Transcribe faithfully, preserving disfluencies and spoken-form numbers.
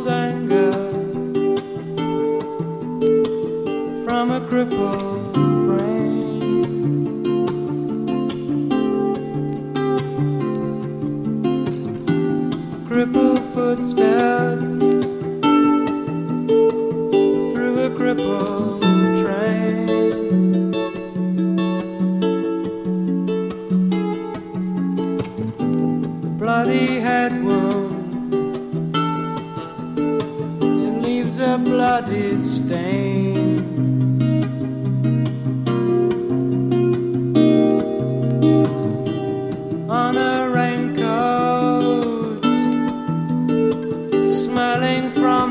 cold anger from a crippled brain. Crippled footsteps through a crippled train. Bloody head wound, it leaves a bloody stain. On a raincoat, smelling from